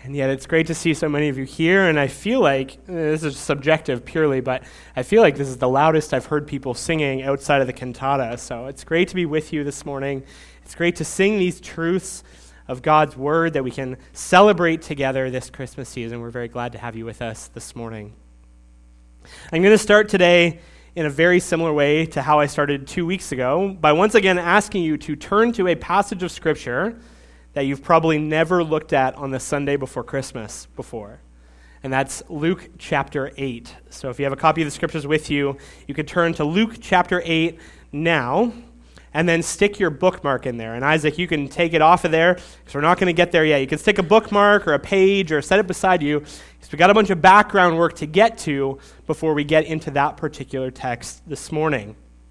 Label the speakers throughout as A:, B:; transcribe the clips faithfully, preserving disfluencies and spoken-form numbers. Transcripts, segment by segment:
A: And yet it's great to see so many of you here, and I feel like, this is subjective purely, but I feel like this is the loudest I've heard people singing outside of the cantata. So it's great to be with you this morning. It's great to sing these truths of God's word that we can celebrate together this Christmas season. We're very glad to have you with us this morning. I'm going to start today in a very similar way to how I started two weeks ago by once again asking you to turn to a passage of Scripture that you've probably never looked at on the Sunday before Christmas before. And that's Luke chapter eight. So if you have a copy of the Scriptures with you, you could turn to Luke chapter eight now, and then stick your bookmark in there. And Isaac, you can take it off of there, because we're not going to get there yet. You can stick a bookmark or a page or set it beside you, because we've got a bunch of background work to get to before we get into that particular text this morning.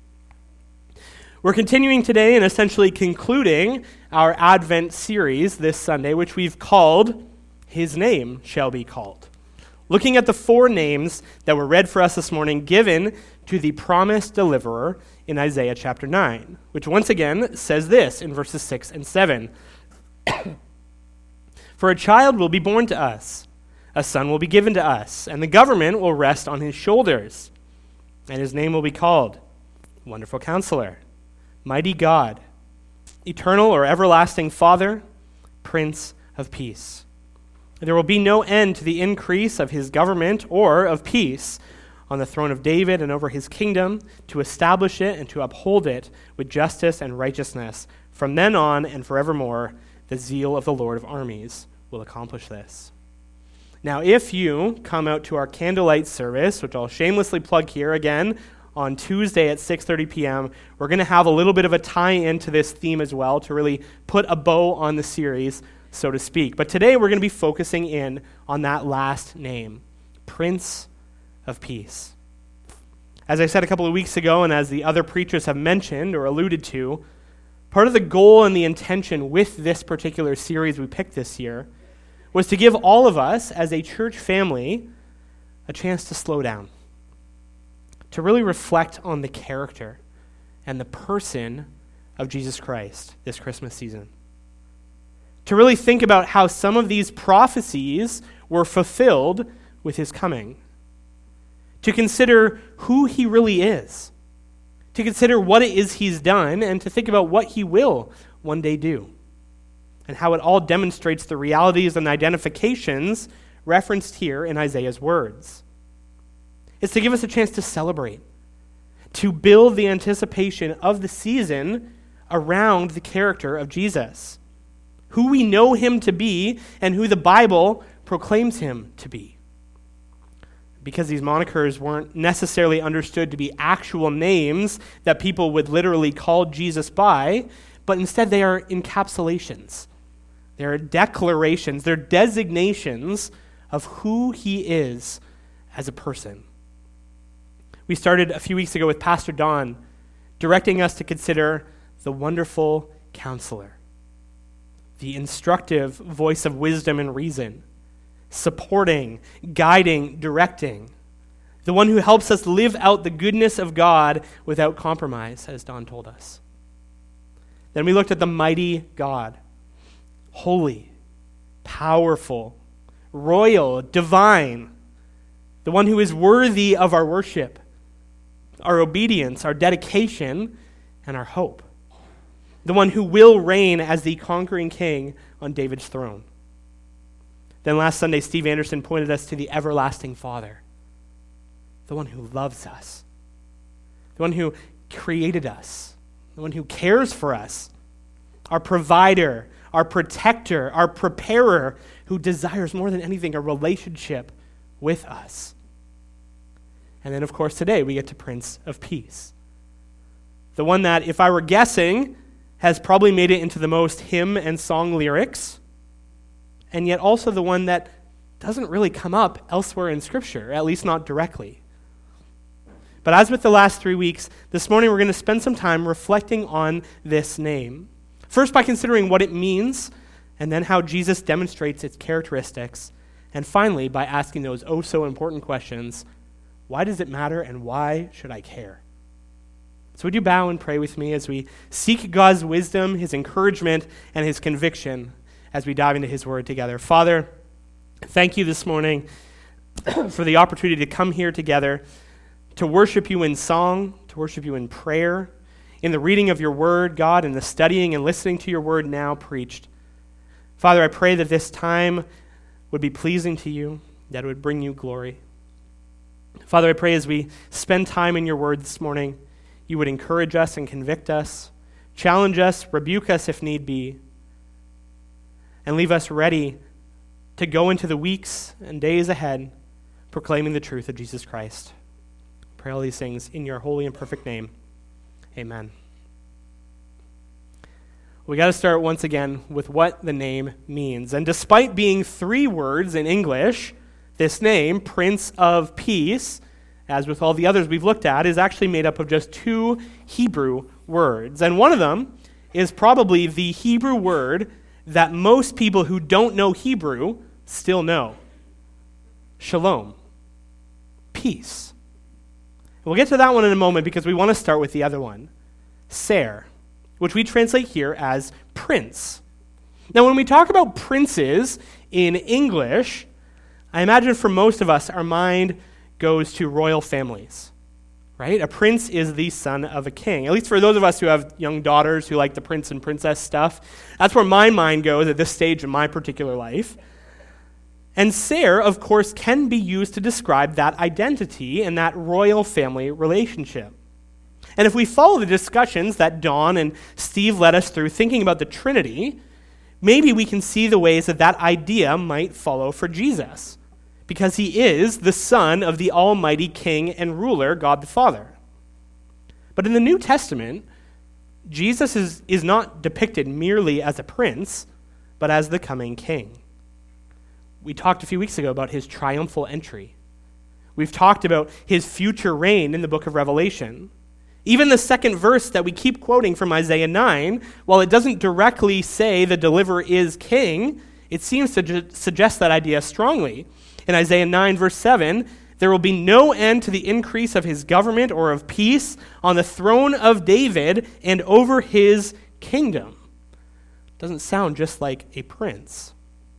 A: We're continuing today and essentially concluding our Advent series this Sunday, which we've called His Name Shall Be Called. Looking at the four names that were read for us this morning given to the promised deliverer in Isaiah chapter nine, which once again says this in verses six and seven. For a child will be born to us, a son will be given to us, and the government will rest on his shoulders, and his name will be called Wonderful Counselor, Mighty God, Eternal or Everlasting Father, Prince of Peace. There will be no end to the increase of his government or of peace on the throne of David and over his kingdom, to establish it and to uphold it with justice and righteousness. From then on and forevermore, the zeal of the Lord of armies will accomplish this. Now, if you come out to our candlelight service, which I'll shamelessly plug here again, on Tuesday at six thirty p.m., we're going to have a little bit of a tie-in to this theme as well to really put a bow on the series, so to speak. But today we're going to be focusing in on that last name, Prince of Peace. As I said a couple of weeks ago, and as the other preachers have mentioned or alluded to, part of the goal and the intention with this particular series we picked this year was to give all of us as a church family a chance to slow down, to really reflect on the character and the person of Jesus Christ this Christmas season. To really think about how some of these prophecies were fulfilled with his coming. To consider who he really is. To consider what it is he's done, and to think about what he will one day do. And how it all demonstrates the realities and identifications referenced here in Isaiah's words. It's to give us a chance to celebrate, to build the anticipation of the season around the character of Jesus, who we know him to be and who the Bible proclaims him to be. Because these monikers weren't necessarily understood to be actual names that people would literally call Jesus by, but instead they are encapsulations. They're declarations, they're designations of who he is as a person. We started a few weeks ago with Pastor Don directing us to consider the Wonderful Counselor, the instructive voice of wisdom and reason, supporting, guiding, directing, the one who helps us live out the goodness of God without compromise, as Don told us. Then we looked at the mighty God, holy, powerful, royal, divine, the one who is worthy of our worship, our obedience, our dedication, and our hope. The one who will reign as the conquering king on David's throne. Then last Sunday, Steve Anderson pointed us to the everlasting Father, the one who loves us, the one who created us, the one who cares for us, our provider, our protector, our preparer, who desires more than anything a relationship with us. And then, of course, today we get to Prince of Peace. The one that, if I were guessing, has probably made it into the most hymn and song lyrics, and yet also the one that doesn't really come up elsewhere in Scripture, at least not directly. But as with the last three weeks, this morning we're going to spend some time reflecting on this name. First by considering what it means, and then how Jesus demonstrates its characteristics, and finally by asking those oh so important questions: why does it matter, and why should I care? So would you bow and pray with me as we seek God's wisdom, his encouragement, and his conviction as we dive into his word together. Father, Thank you this morning for the opportunity to come here together, to worship you in song, to worship you in prayer, in the reading of your word, God, and the studying and listening to your word now preached. Father, I pray that this time would be pleasing to you, that it would bring you glory. Father, I pray as we spend time in your word this morning, you would encourage us and convict us, challenge us, rebuke us if need be, and leave us ready to go into the weeks and days ahead proclaiming the truth of Jesus Christ. I pray all these things in your holy and perfect name. Amen. We got to start once again with what the name means. And despite being three words in English, this name, Prince of Peace, as with all the others we've looked at, is actually made up of just two Hebrew words. And one of them is probably the Hebrew word that most people who don't know Hebrew still know. Shalom. Peace. We'll get to that one in a moment because we want to start with the other one, Ser, which we translate here as prince. Now, when we talk about princes in English, I imagine for most of us, our mind goes to royal families, right? A prince is the son of a king. At least for those of us who have young daughters who like the prince and princess stuff, that's where my mind goes at this stage in my particular life. And Ser, of course, can be used to describe that identity and that royal family relationship. And if we follow the discussions that Don and Steve led us through thinking about the Trinity, maybe we can see the ways that that idea might follow for Jesus, because he is the Son of the Almighty King and Ruler, God the Father. But in the New Testament, Jesus is, is not depicted merely as a prince, but as the coming king. We talked a few weeks ago about his triumphal entry. We've talked about his future reign in the book of Revelation. Even the second verse that we keep quoting from Isaiah nine, while it doesn't directly say the deliverer is king, it seems to ju- suggest that idea strongly. In Isaiah nine, verse seven, there will be no end to the increase of his government or of peace on the throne of David and over his kingdom. Doesn't sound just like a prince.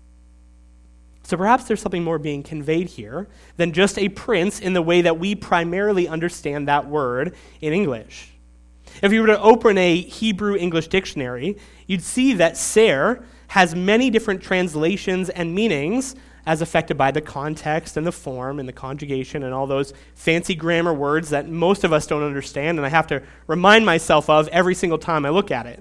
A: So perhaps there's something more being conveyed here than just a prince in the way that we primarily understand that word in English. If you were to open a Hebrew-English dictionary, you'd see that Ser has many different translations and meanings as affected by the context and the form and the conjugation and all those fancy grammar words that most of us don't understand and I have to remind myself of every single time I look at it.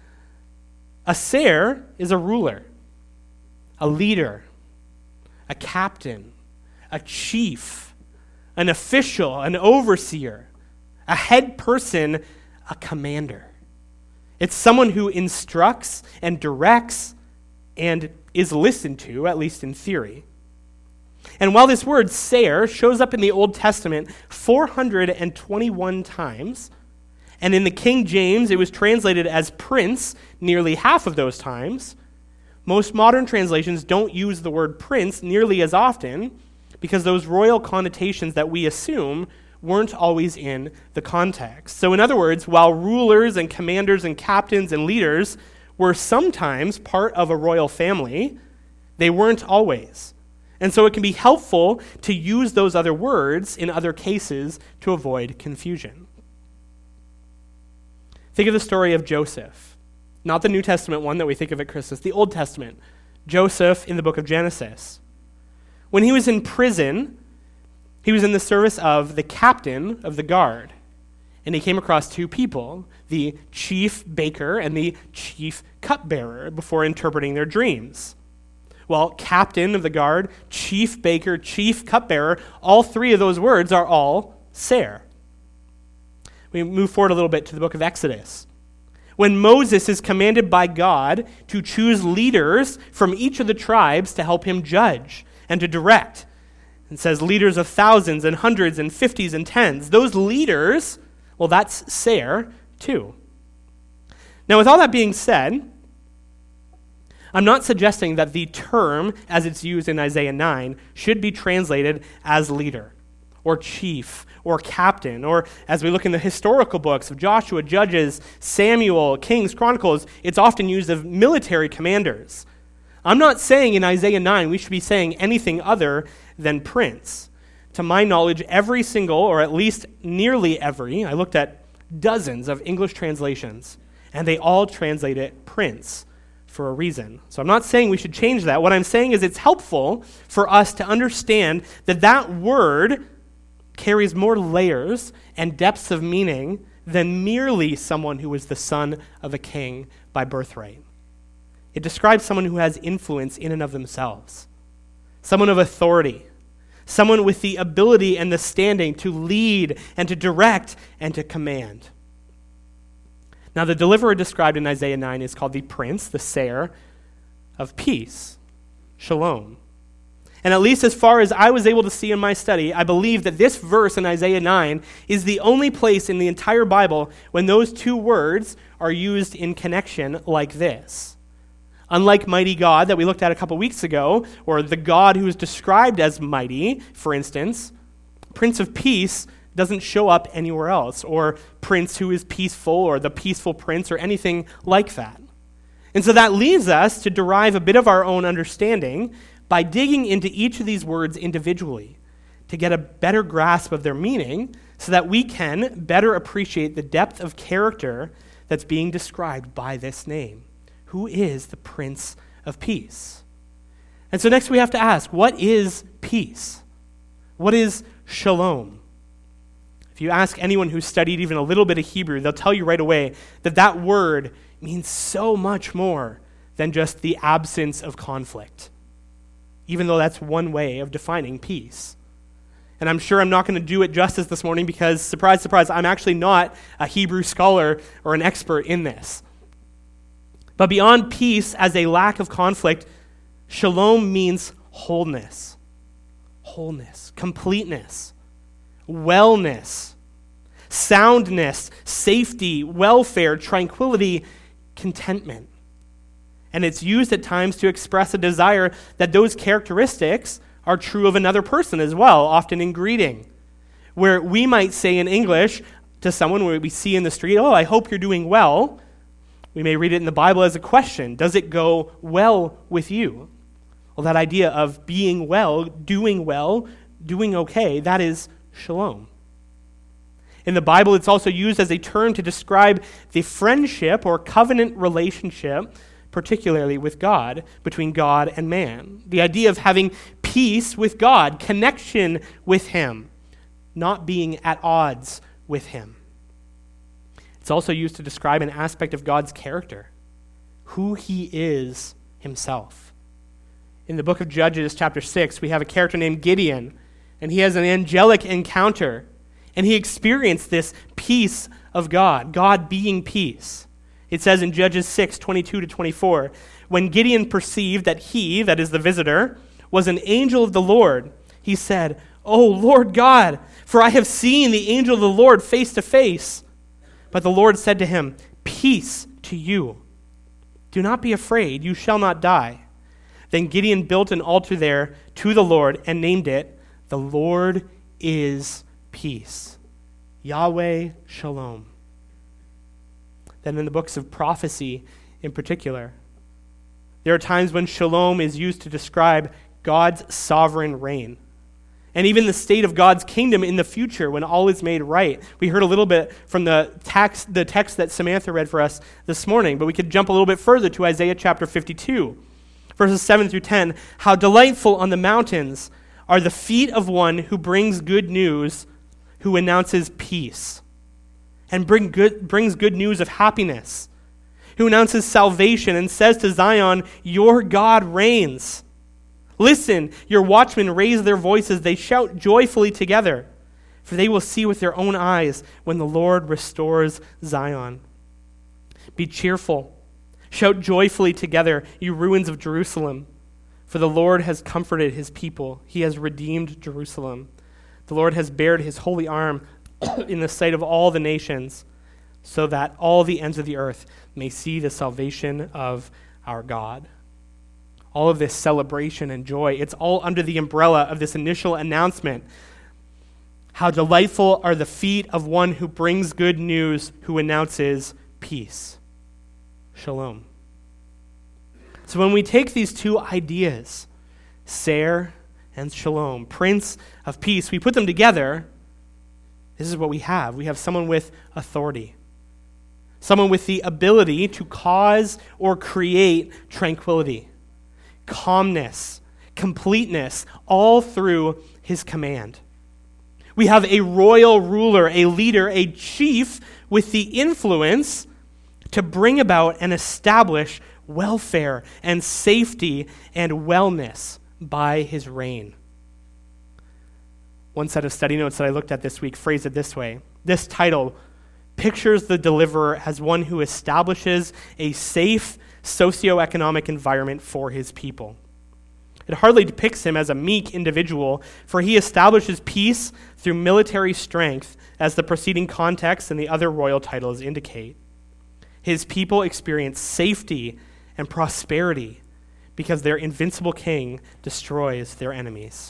A: A Ser is a ruler, a leader, a captain, a chief, an official, an overseer, a head person, a commander. It's someone who instructs and directs and is listened to, at least in theory. And while this word Ser shows up in the Old Testament four hundred twenty-one times, and in the King James it was translated as prince nearly half of those times, most modern translations don't use the word prince nearly as often because those royal connotations that we assume weren't always in the context. So in other words, while rulers and commanders and captains and leaders were sometimes part of a royal family, they weren't always. And so it can be helpful to use those other words in other cases to avoid confusion. Think of the story of Joseph. Not the New Testament one that we think of at Christmas, the Old Testament. Joseph in the book of Genesis. When he was in prison, he was in the service of the captain of the guard. And he came across two people, the chief baker and the chief cupbearer, before interpreting their dreams. Well, captain of the guard, chief baker, chief cupbearer, all three of those words are all Ser. We move forward a little bit to the book of Exodus. When Moses is commanded by God to choose leaders from each of the tribes to help him judge and to direct, it says leaders of thousands and hundreds and fifties and tens. Those leaders, well, that's Ser too. Now, with all that being said, I'm not suggesting that the term, as it's used in Isaiah nine, should be translated as leader or chief or captain, or as we look in the historical books of Joshua, Judges, Samuel, Kings, Chronicles, it's often used of military commanders. I'm not saying in Isaiah nine we should be saying anything other than prince. To my knowledge, every single, or at least nearly every, I looked at dozens of English translations, and they all translate it prince for a reason. So I'm not saying we should change that. What I'm saying is it's helpful for us to understand that that word carries more layers and depths of meaning than merely someone who is the son of a king by birthright. It describes someone who has influence in and of themselves, someone of authority, someone with the ability and the standing to lead and to direct and to command. Now, the deliverer described in Isaiah nine is called the Prince, the Seir of Peace, Shalom. And at least as far as I was able to see in my study, I believe that this verse in Isaiah nine is the only place in the entire Bible when those two words are used in connection like this. Unlike mighty God that we looked at a couple weeks ago, or the God who is described as mighty, for instance, Prince of Peace doesn't show up anywhere else, or prince who is peaceful, or the peaceful prince, or anything like that. And so that leads us to derive a bit of our own understanding by digging into each of these words individually to get a better grasp of their meaning so that we can better appreciate the depth of character that's being described by this name. Who is the Prince of Peace? And so next we have to ask, what is peace? What is shalom? If you ask anyone who's studied even a little bit of Hebrew, they'll tell you right away that that word means so much more than just the absence of conflict, even though that's one way of defining peace. And I'm sure I'm not going to do it justice this morning because, surprise, surprise, I'm actually not a Hebrew scholar or an expert in this. But beyond peace as a lack of conflict, shalom means wholeness, wholeness, completeness, wellness, soundness, safety, welfare, tranquility, contentment. And it's used at times to express a desire that those characteristics are true of another person as well, often in greeting, where we might say in English to someone where we see in the street, "Oh, I hope you're doing well." We may read it in the Bible as a question. Does it go well with you? Well, that idea of being well, doing well, doing okay, that is shalom. In the Bible, it's also used as a term to describe the friendship or covenant relationship, particularly with God, between God and man. The idea of having peace with God, connection with Him, not being at odds with Him. It's also used to describe an aspect of God's character, who He is Himself. In the book of Judges, chapter six, we have a character named Gideon, and he has an angelic encounter, and he experienced this peace of God, God being peace. It says in Judges six, twenty-two to twenty-four, when Gideon perceived that he, that is the visitor, was an angel of the Lord, he said, "O Lord God, for I have seen the angel of the Lord face to face." But the Lord said to him, "Peace to you. Do not be afraid, you shall not die." Then Gideon built an altar there to the Lord and named it, "The Lord is Peace." Yahweh Shalom. Then in the books of prophecy in particular, there are times when shalom is used to describe God's sovereign reign, and even the state of God's kingdom in the future when all is made right. We heard a little bit from the text, the text that Samantha read for us this morning, but we could jump a little bit further to Isaiah chapter fifty-two, verses seven through ten. How delightful on the mountains are the feet of one who brings good news, who announces peace, and bring good, brings good news of happiness, who announces salvation and says to Zion, "Your God reigns." Listen, your watchmen raise their voices, they shout joyfully together, for they will see with their own eyes when the Lord restores Zion. Be cheerful, shout joyfully together, you ruins of Jerusalem, for the Lord has comforted his people, he has redeemed Jerusalem. The Lord has bared his holy arm in the sight of all the nations, so that all the ends of the earth may see the salvation of our God. All of this celebration and joy, it's all under the umbrella of this initial announcement. How delightful are the feet of one who brings good news, who announces peace. Shalom. So when we take these two ideas, Ser and Shalom, Prince of Peace, we put them together, this is what we have. We have someone with authority, someone with the ability to cause or create tranquility, calmness, completeness, all through his command. We have a royal ruler, a leader, a chief with the influence to bring about and establish welfare and safety and wellness by his reign. One set of study notes that I looked at this week phrased it this way. This title pictures the deliverer as one who establishes a safe socioeconomic environment for his people. It hardly depicts him as a meek individual, for he establishes peace through military strength, as the preceding context and the other royal titles indicate. His people experience safety and prosperity because their invincible king destroys their enemies.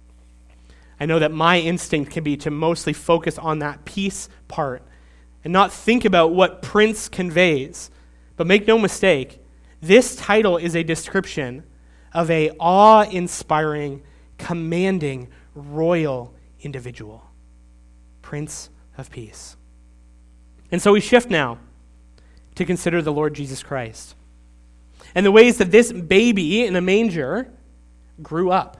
A: I know that my instinct can be to mostly focus on that peace part and not think about what prince conveys. But make no mistake, this title is a description of a awe-inspiring, commanding, royal individual. Prince of Peace. And so we shift now to consider the Lord Jesus Christ and the ways that this baby in a manger grew up,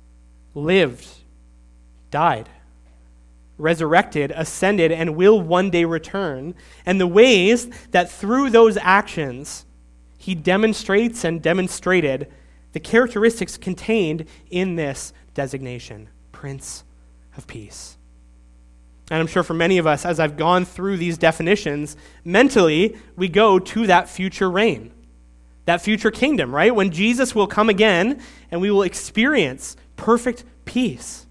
A: lived, died, resurrected, ascended, and will one day return, and the ways that through those actions he demonstrates and demonstrated the characteristics contained in this designation, Prince of Peace. And I'm sure for many of us, as I've gone through these definitions, mentally we go to that future reign, that future kingdom, right? When Jesus will come again and we will experience perfect peace,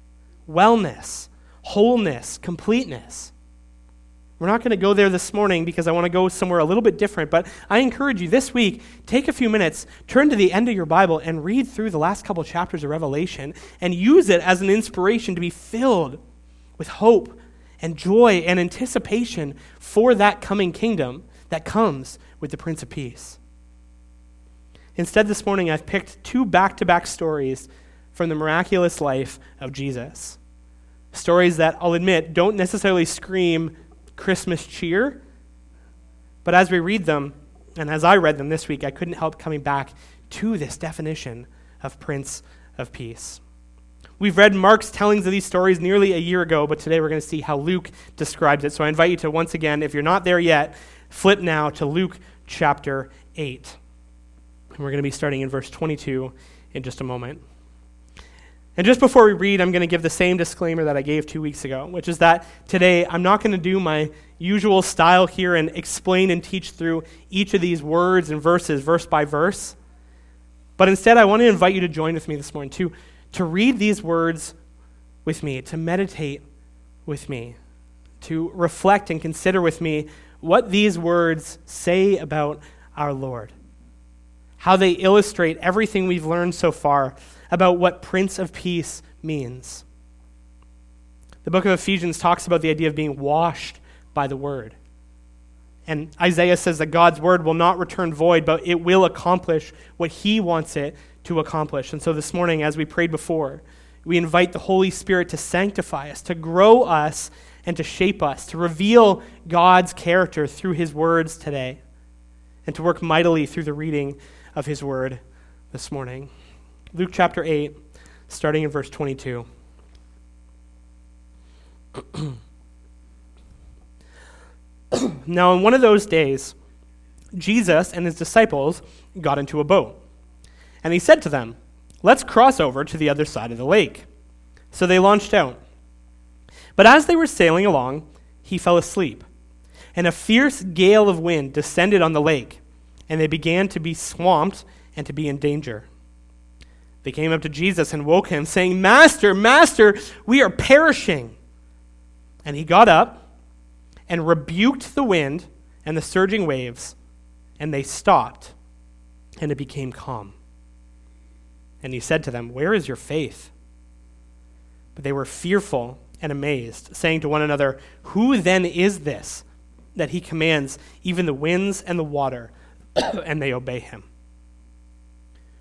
A: wellness, wholeness, completeness. We're not going to go there this morning because I want to go somewhere a little bit different, but I encourage you this week, take a few minutes, turn to the end of your Bible and read through the last couple chapters of Revelation and use it as an inspiration to be filled with hope and joy and anticipation for that coming kingdom that comes with the Prince of Peace. Instead, this morning I've picked two back-to-back stories from the miraculous life of Jesus. Stories that, I'll admit, don't necessarily scream Christmas cheer, but as we read them, and as I read them this week, I couldn't help coming back to this definition of Prince of Peace. We've read Mark's tellings of these stories nearly a year ago, but today we're going to see how Luke describes it. So I invite you to, once again, if you're not there yet, flip now to Luke chapter eight. And we're going to be starting in verse twenty-two in just a moment. And just before we read, I'm going to give the same disclaimer that I gave two weeks ago, which is that today I'm not going to do my usual style here and explain and teach through each of these words and verses, verse by verse. But instead, I want to invite you to join with me this morning, to, to read these words with me, to meditate with me, to reflect and consider with me what these words say about our Lord, how they illustrate everything we've learned so far about what Prince of Peace means. The book of Ephesians talks about the idea of being washed by the word. And Isaiah says that God's word will not return void, but it will accomplish what he wants it to accomplish. And so this morning, as we prayed before, we invite the Holy Spirit to sanctify us, to grow us, and to shape us, to reveal God's character through his words today, and to work mightily through the reading of his word this morning. Luke chapter eight, starting in verse twenty-two. Now, in one of those days, Jesus and his disciples got into a boat, and he said to them, "Let's cross over to the other side of the lake." So they launched out. But as they were sailing along, he fell asleep, and a fierce gale of wind descended on the lake, and they began to be swamped and to be in danger. They came up to Jesus and woke him, saying, "Master, Master, we are perishing." And he got up and rebuked the wind and the surging waves, and they stopped, and it became calm. And he said to them, "Where is your faith?" But they were fearful and amazed, saying to one another, "Who then is this, that he commands even the winds and the water, and they obey him?"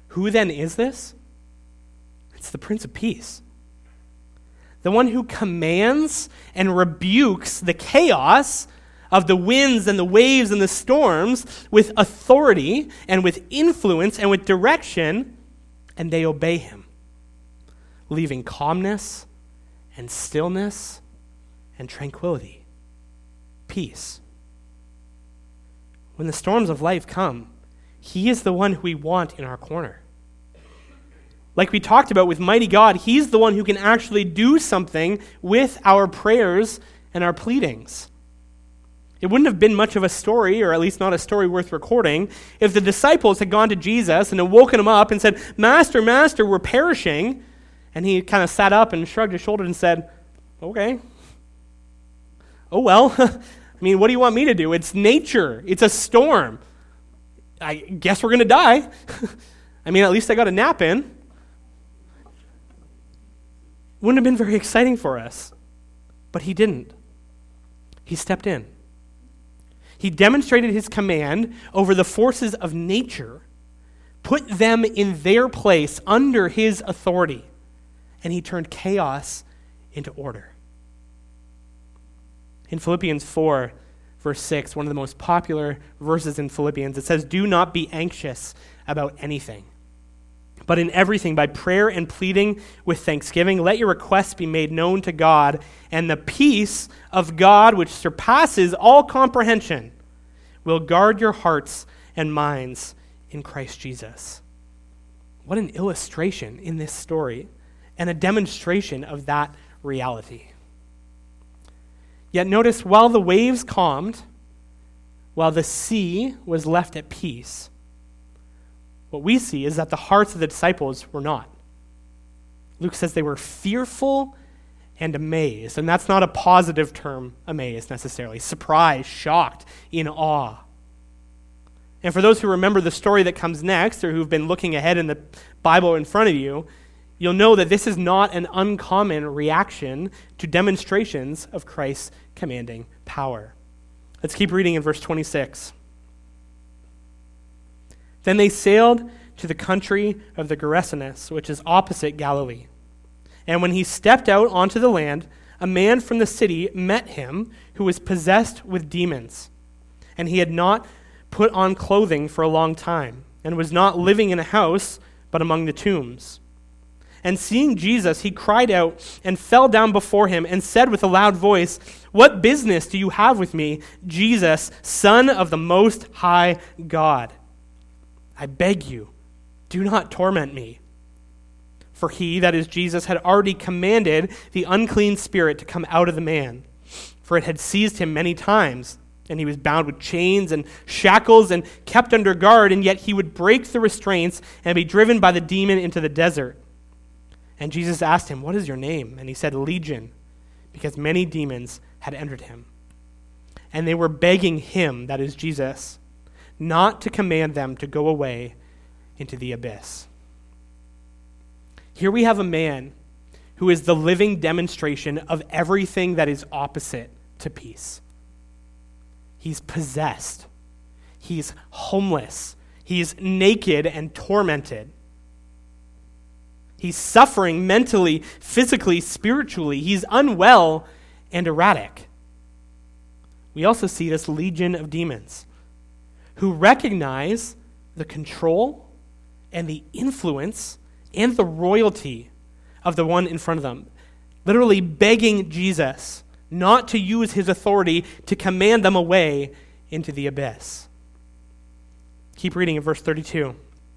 A: Who then is this? It's the Prince of Peace. The one who commands and rebukes the chaos of the winds and the waves and the storms with authority and with influence and with direction, and they obey him, leaving calmness and stillness and tranquility, peace. When the storms of life come, he is the one who we want in our corner. Like we talked about with mighty God, he's the one who can actually do something with our prayers and our pleadings. It wouldn't have been much of a story, or at least not a story worth recording, if the disciples had gone to Jesus and had woken him up and said, Master, Master, we're perishing. And he kind of sat up and shrugged his shoulders and said, okay. Oh, well, I mean, what do you want me to do? It's nature. It's a storm. I guess we're going to die. I mean, at least I got a nap in. Wouldn't have been very exciting for us. But he didn't. He stepped in. He demonstrated his command over the forces of nature, put them in their place under his authority, and he turned chaos into order. In Philippians four, verse six, one of the most popular verses in Philippians, it says, "Do not be anxious about anything, but in everything, by prayer and pleading with thanksgiving, let your requests be made known to God, and the peace of God, which surpasses all comprehension, will guard your hearts and minds in Christ Jesus." What an illustration in this story, and a demonstration of that reality. Yet notice, while the waves calmed, while the sea was left at peace, what we see is that the hearts of the disciples were not. Luke says they were fearful and amazed. And that's not a positive term, amazed necessarily. Surprised, shocked, in awe. And for those who remember the story that comes next, or who've been looking ahead in the Bible in front of you, you'll know that this is not an uncommon reaction to demonstrations of Christ's commanding power. Let's keep reading in verse twenty-six. Then they sailed to the country of the Gerasenes, which is opposite Galilee. And when he stepped out onto the land, a man from the city met him who was possessed with demons. And he had not put on clothing for a long time, and was not living in a house, but among the tombs. And seeing Jesus, he cried out and fell down before him and said with a loud voice, "What business do you have with me, Jesus, Son of the Most High God? I beg you, do not torment me." For he, that is Jesus, had already commanded the unclean spirit to come out of the man. For it had seized him many times, and he was bound with chains and shackles and kept under guard, and yet he would break the restraints and be driven by the demon into the desert. And Jesus asked him, "What is your name?" And he said, "Legion," because many demons had entered him. And they were begging him, that is Jesus, not to command them to go away into the abyss. Here we have a man who is the living demonstration of everything that is opposite to peace. He's possessed. He's homeless. He's naked and tormented. He's suffering mentally, physically, spiritually. He's unwell and erratic. We also see this legion of demons who recognize the control and the influence and the royalty of the one in front of them, literally begging Jesus not to use his authority to command them away into the abyss. Keep reading in verse thirty-two.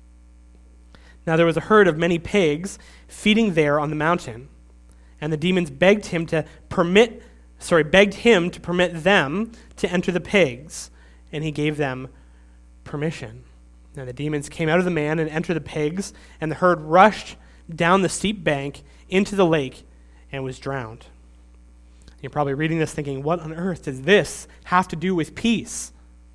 A: Now there was a herd of many pigs feeding there on the mountain, and the demons begged him to permit, sorry, begged him to permit them to enter the pigs, and he gave them permission. And the demons came out of the man and entered the pigs, and the herd rushed down the steep bank into the lake and was drowned. You're probably reading this thinking, what on earth does this have to do with peace?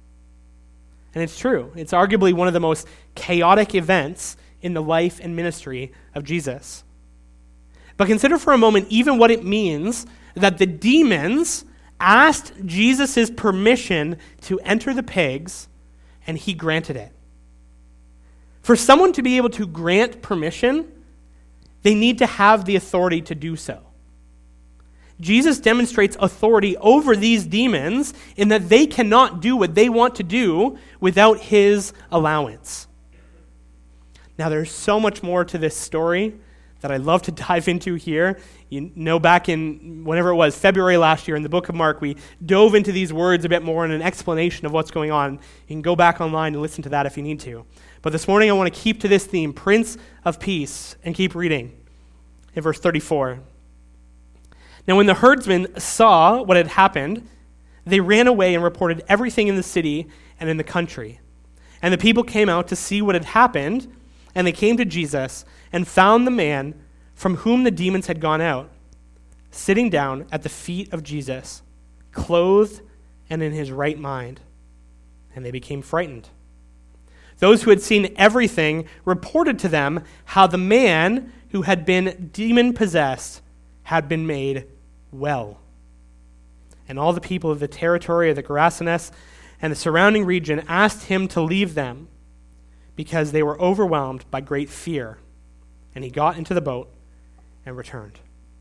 A: And it's true. It's arguably one of the most chaotic events in the life and ministry of Jesus. But consider for a moment even what it means that the demons asked Jesus' permission to enter the pigs, and he granted it. For someone to be able to grant permission, they need to have the authority to do so. Jesus demonstrates authority over these demons in that they cannot do what they want to do without his allowance. Now, there's so much more to this story that I'd love to dive into here. You know, back in, whenever it was, February last year in the book of Mark, we dove into these words a bit more in an explanation of what's going on. You can go back online and listen to that if you need to. But this morning I want to keep to this theme, Prince of Peace, and keep reading in verse thirty-four. Now when the herdsmen saw what had happened, they ran away and reported everything in the city and in the country. And the people came out to see what had happened, and they came to Jesus and found the man from whom the demons had gone out, sitting down at the feet of Jesus, clothed and in his right mind. And they became frightened. Those who had seen everything reported to them how the man who had been demon-possessed had been made well. And all the people of the territory of the Gerasenes and the surrounding region asked him to leave them because they were overwhelmed by great fear. And he got into the boat and returned.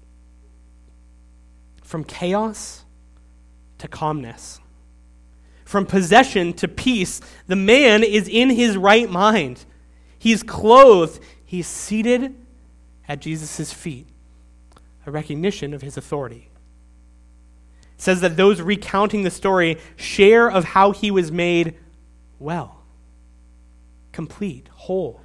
A: From chaos to calmness, from possession to peace, the man is in his right mind. He's clothed. He's seated at Jesus' feet, a recognition of his authority. It says that those recounting the story share of how he was made well, complete, whole.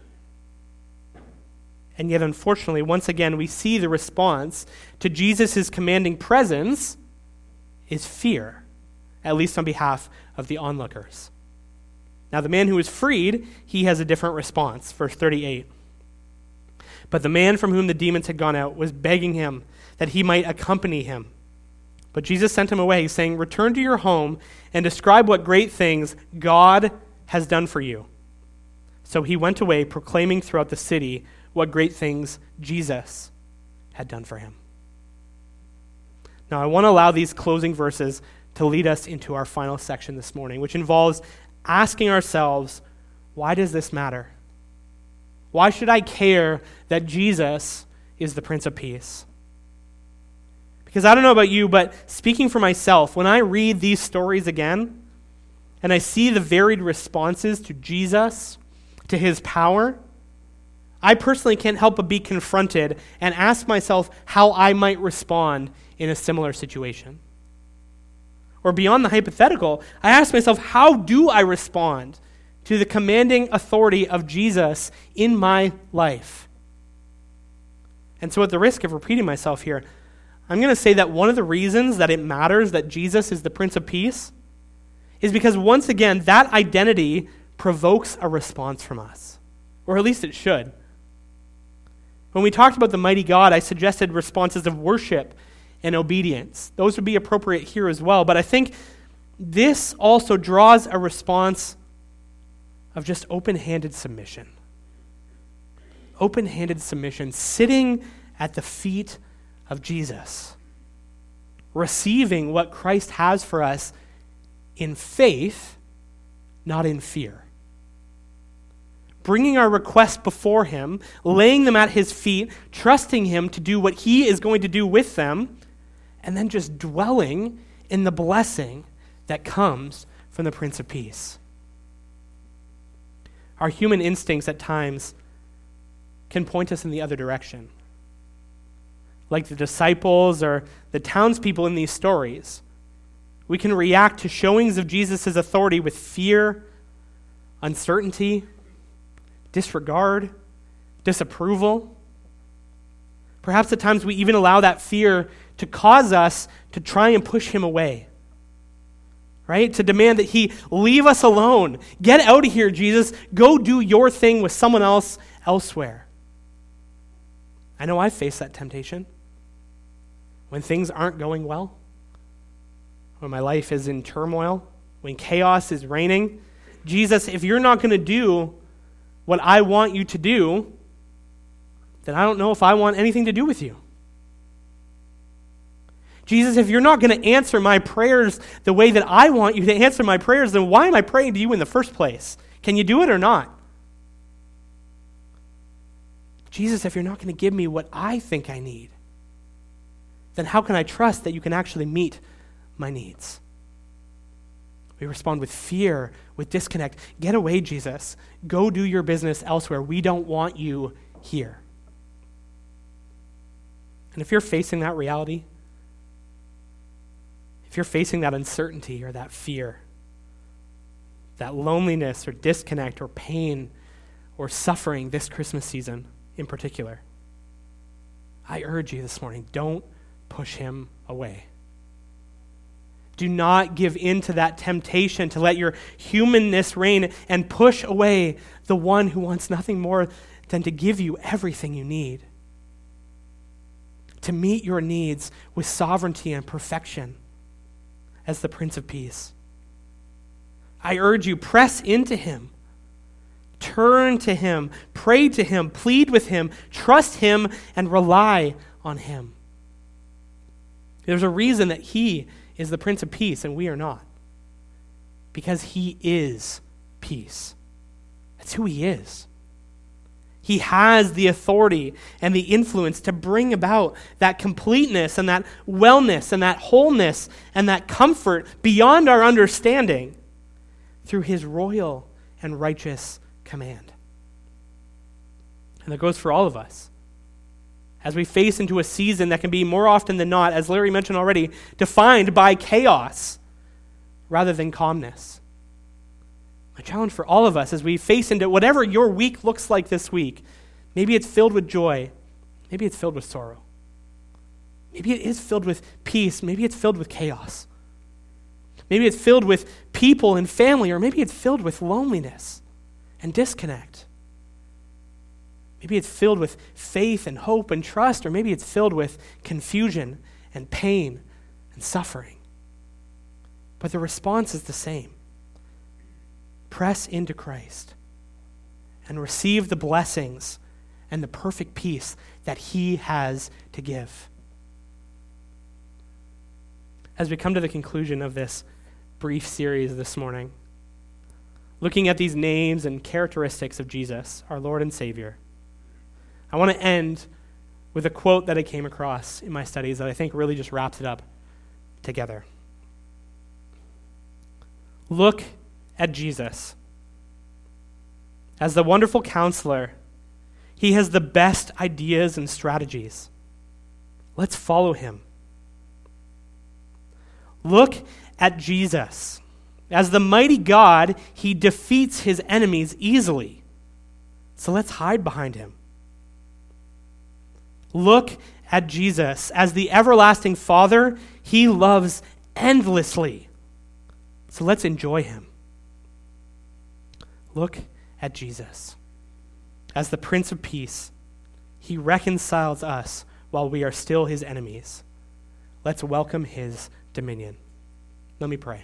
A: And yet, unfortunately, once again, we see the response to Jesus' commanding presence is fear, at least on behalf of the onlookers. Now, the man who was freed, he has a different response. Verse thirty-eight. But the man from whom the demons had gone out was begging him that he might accompany him. But Jesus sent him away, saying, "Return to your home and describe what great things God has done for you." So he went away, proclaiming throughout the city what great things Jesus had done for him. Now, I want to allow these closing verses to lead us into our final section this morning, which involves asking ourselves, why does this matter? Why should I care that Jesus is the Prince of Peace? Because I don't know about you, but speaking for myself, when I read these stories again, and I see the varied responses to Jesus, to his power, I personally can't help but be confronted and ask myself how I might respond in a similar situation. Or beyond the hypothetical, I ask myself, how do I respond to the commanding authority of Jesus in my life? And so at the risk of repeating myself here, I'm going to say that one of the reasons that it matters that Jesus is the Prince of Peace is because, once again, that identity provokes a response from us. Or at least it should. When we talked about the mighty God, I suggested responses of worship and obedience. Those would be appropriate here as well. But I think this also draws a response of just open-handed submission. Open-handed submission, sitting at the feet of Jesus, receiving what Christ has for us in faith, not in fear. Bringing our requests before him, laying them at his feet, trusting him to do what he is going to do with them, and then just dwelling in the blessing that comes from the Prince of Peace. Our human instincts at times can point us in the other direction. Like the disciples or the townspeople in these stories, we can react to showings of Jesus' authority with fear, uncertainty, disregard, disapproval. Perhaps at times we even allow that fear to cause us to try and push him away, right? To demand that he leave us alone. Get out of here, Jesus. Go do your thing with someone else elsewhere. I know I've faced that temptation. When things aren't going well, when my life is in turmoil, when chaos is reigning, Jesus, if you're not going to do what I want you to do, then I don't know if I want anything to do with you. Jesus, if you're not going to answer my prayers the way that I want you to answer my prayers, then why am I praying to you in the first place? Can you do it or not? Jesus, if you're not going to give me what I think I need, then how can I trust that you can actually meet my needs? We respond with fear, with disconnect. Get away, Jesus. Go do your business elsewhere. We don't want you here. And if you're facing that reality, if you're facing that uncertainty or that fear, that loneliness or disconnect or pain or suffering this Christmas season in particular, I urge you this morning, don't push him away. Do not give in to that temptation to let your humanness reign and push away the one who wants nothing more than to give you everything you need, to meet your needs with sovereignty and perfection as the Prince of Peace. I urge you, press into him. Turn to him, pray to him, plead with him, trust him, and rely on him. There's a reason that he is the Prince of Peace and we are not. Because he is peace. That's who he is. He has the authority and the influence to bring about that completeness and that wellness and that wholeness and that comfort beyond our understanding through his royal and righteous command. And that goes for all of us. As we face into a season that can be more often than not, as Larry mentioned already, defined by chaos rather than calmness. My challenge for all of us as we face into whatever your week looks like this week, maybe it's filled with joy, maybe it's filled with sorrow. Maybe it is filled with peace, maybe it's filled with chaos. Maybe it's filled with people and family, or maybe it's filled with loneliness and disconnect. Maybe it's filled with faith and hope and trust, or maybe it's filled with confusion and pain and suffering. But the response is the same. Press into Christ and receive the blessings and the perfect peace that he has to give. As we come to the conclusion of this brief series this morning, looking at these names and characteristics of Jesus, our Lord and Savior, I want to end with a quote that I came across in my studies that I think really just wraps it up together. Look at Jesus. As the wonderful counselor, he has the best ideas and strategies. Let's follow him. Look at Jesus. As the mighty God, he defeats his enemies easily. So let's hide behind him. Look at Jesus. As the everlasting Father, he loves endlessly. So let's enjoy him. Look at Jesus. As the Prince of Peace, he reconciles us while we are still his enemies. Let's welcome his dominion. Let me pray.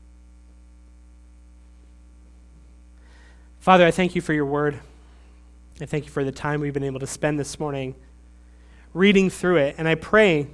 A: Father, I thank you for your word. I thank you for the time we've been able to spend this morning reading through it. And I pray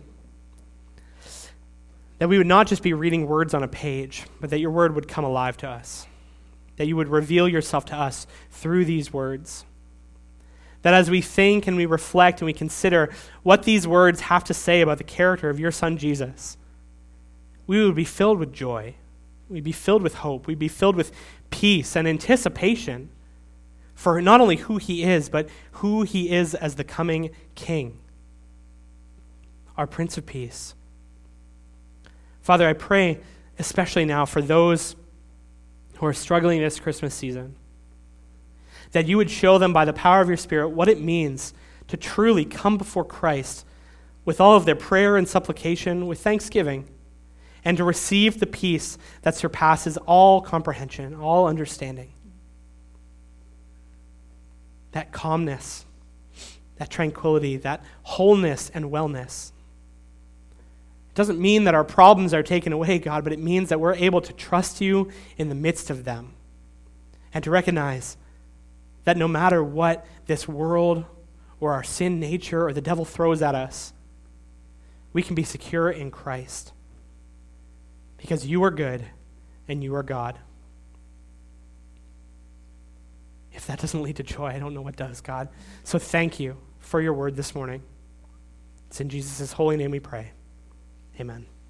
A: that we would not just be reading words on a page, but that your word would come alive to us, that you would reveal yourself to us through these words. That as we think and we reflect and we consider what these words have to say about the character of your Son Jesus, we would be filled with joy. We'd be filled with hope. We'd be filled with peace and anticipation for not only who he is, but who he is as the coming King, our Prince of Peace. Father, I pray especially now for those who are struggling this Christmas season, that you would show them by the power of your Spirit what it means to truly come before Christ with all of their prayer and supplication, with thanksgiving, and to receive the peace that surpasses all comprehension, all understanding. That calmness, that tranquility, that wholeness and wellness. It doesn't mean that our problems are taken away, God, but it means that we're able to trust you in the midst of them and to recognize that no matter what this world or our sin nature or the devil throws at us, we can be secure in Christ because you are good and you are God. If If that doesn't lead to joy, I don't know what does, God. So thank you for your word this morning. It's in Jesus' holy name we pray. Amen.